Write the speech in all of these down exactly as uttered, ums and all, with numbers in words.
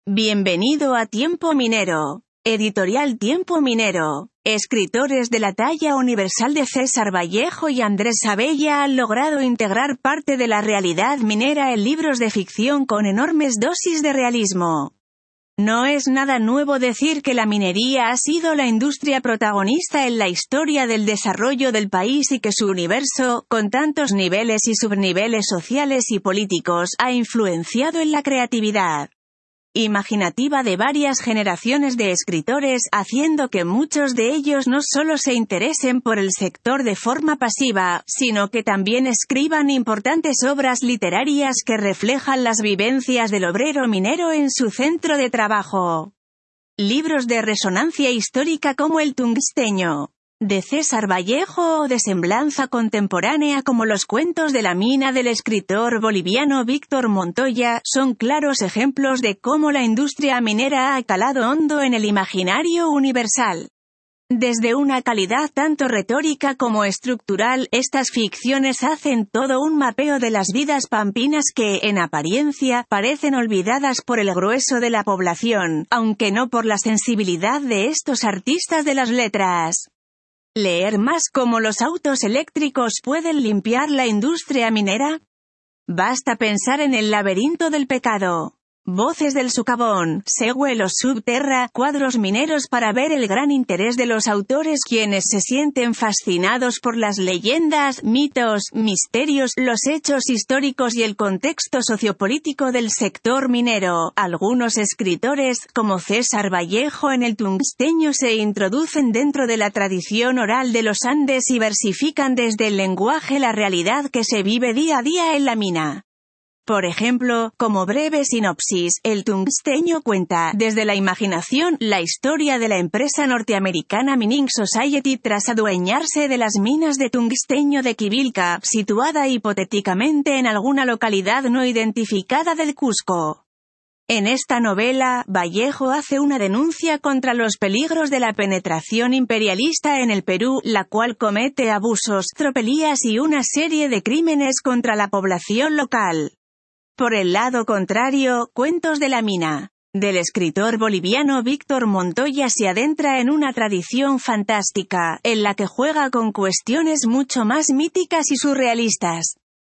Bienvenido a Tiempo Minero. Editorial Tiempo Minero. Escritores de la talla universal de César Vallejo y Andrés Abella han logrado integrar parte de la realidad minera en libros de ficción con enormes dosis de realismo. No es nada nuevo decir que la minería ha sido la industria protagonista en la historia del desarrollo del país y que su universo, con tantos niveles y subniveles sociales y políticos, ha influenciado en la creatividad imaginativa de varias generaciones de escritores, haciendo que muchos de ellos no solo se interesen por el sector de forma pasiva, sino que también escriban importantes obras literarias que reflejan las vivencias del obrero minero en su centro de trabajo. Libros de resonancia histórica como El tungsteño, de César Vallejo, o de semblanza contemporánea como Los cuentos de la mina del escritor boliviano Víctor Montoya, son claros ejemplos de cómo la industria minera ha calado hondo en el imaginario universal. Desde una calidad tanto retórica como estructural, estas ficciones hacen todo un mapeo de las vidas pampinas que, en apariencia, parecen olvidadas por el grueso de la población, aunque no por la sensibilidad de estos artistas de las letras. ¿Leer más cómo los autos eléctricos pueden limpiar la industria minera? Basta pensar en El laberinto del pecado, Voces del socavón, Segue los subterra, cuadros mineros para ver el gran interés de los autores quienes se sienten fascinados por las leyendas, mitos, misterios, los hechos históricos y el contexto sociopolítico del sector minero. Algunos escritores, como César Vallejo en El tungsteño, se introducen dentro de la tradición oral de los Andes y versifican desde el lenguaje la realidad que se vive día a día en la mina. Por ejemplo, como breve sinopsis, El tungsteño cuenta, desde la imaginación, la historia de la empresa norteamericana Mining Society tras adueñarse de las minas de tungsteño de Quivilca, situada hipotéticamente en alguna localidad no identificada del Cusco. En esta novela, Vallejo hace una denuncia contra los peligros de la penetración imperialista en el Perú, la cual comete abusos, tropelías y una serie de crímenes contra la población local. Por el lado contrario, Cuentos de la mina, del escritor boliviano Víctor Montoya, se adentra en una tradición fantástica, en la que juega con cuestiones mucho más míticas y surrealistas.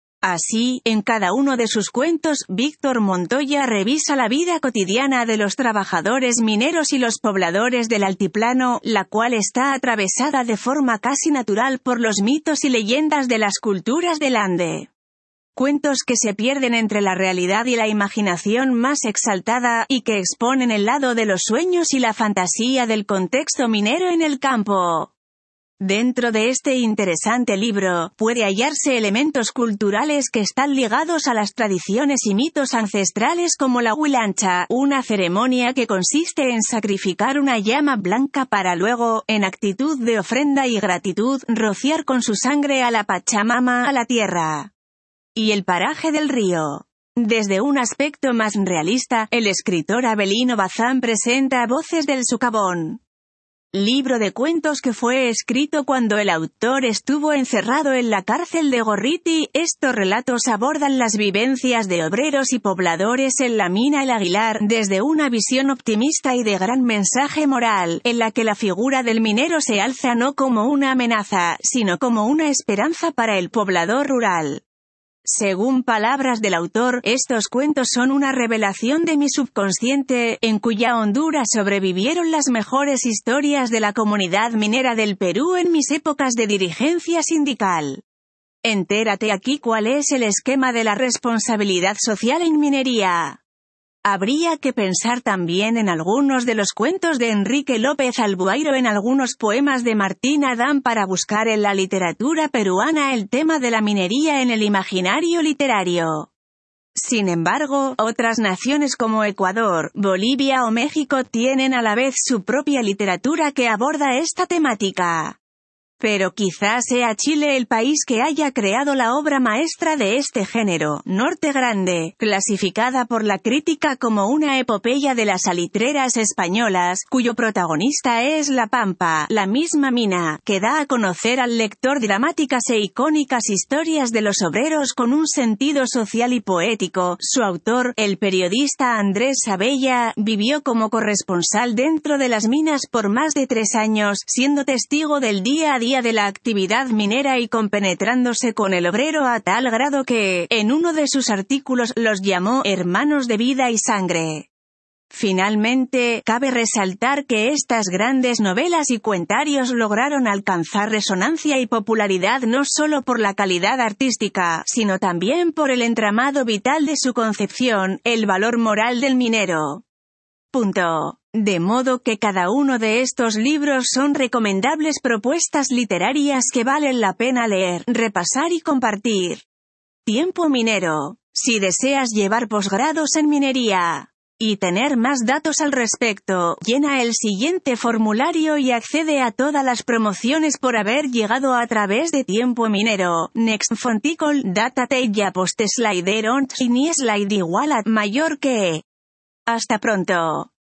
Así, en cada uno de sus cuentos, Víctor Montoya revisa la vida cotidiana de los trabajadores mineros y los pobladores del altiplano, la cual está atravesada de forma casi natural por los mitos y leyendas de las culturas del Ande. Cuentos que se pierden entre la realidad y la imaginación más exaltada, y que exponen el lado de los sueños y la fantasía del contexto minero en el campo. Dentro de este interesante libro, puede hallarse elementos culturales que están ligados a las tradiciones y mitos ancestrales como la huilancha, una ceremonia que consiste en sacrificar una llama blanca para luego, en actitud de ofrenda y gratitud, rociar con su sangre a la Pachamama, a la tierra. Y el paraje del río. Desde un aspecto más realista, el escritor Avelino Bazán presenta Voces del socavón, libro de cuentos que fue escrito cuando el autor estuvo encerrado en la cárcel de Gorriti. Estos relatos abordan las vivencias de obreros y pobladores en la mina El Aguilar, desde una visión optimista y de gran mensaje moral, en la que la figura del minero se alza no como una amenaza, sino como una esperanza para el poblador rural. Según palabras del autor, estos cuentos son una revelación de mi subconsciente, en cuya hondura sobrevivieron las mejores historias de la comunidad minera del Perú en mis épocas de dirigencia sindical. Entérate aquí cuál es el esquema de la responsabilidad social en minería. Habría que pensar también en algunos de los cuentos de Enrique López Albuairo, en algunos poemas de Martín Adán, para buscar en la literatura peruana el tema de la minería en el imaginario literario. Sin embargo, otras naciones como Ecuador, Bolivia o México tienen a la vez su propia literatura que aborda esta temática. Pero quizás sea Chile el país que haya creado la obra maestra de este género, Norte Grande, clasificada por la crítica como una epopeya de las salitreras españolas, cuyo protagonista es La Pampa, la misma mina, que da a conocer al lector dramáticas e icónicas historias de los obreros con un sentido social y poético. Su autor, el periodista Andrés Abella, vivió como corresponsal dentro de las minas por más de tres años, siendo testigo del día a día de la actividad minera y compenetrándose con el obrero a tal grado que, en uno de sus artículos, los llamó hermanos de vida y sangre. Finalmente, cabe resaltar que estas grandes novelas y cuentarios lograron alcanzar resonancia y popularidad no solo por la calidad artística, sino también por el entramado vital de su concepción, el valor moral del minero. Punto. De modo que cada uno de estos libros son recomendables propuestas literarias que valen la pena leer, repasar y compartir. Tiempo minero. Si deseas llevar posgrados en minería y tener más datos al respecto, llena el siguiente formulario y accede a todas las promociones por haber llegado a través de Tiempo Minero. Next Fonticol, Datate ya post slider on, ni slide igual a mayor que. Hasta pronto.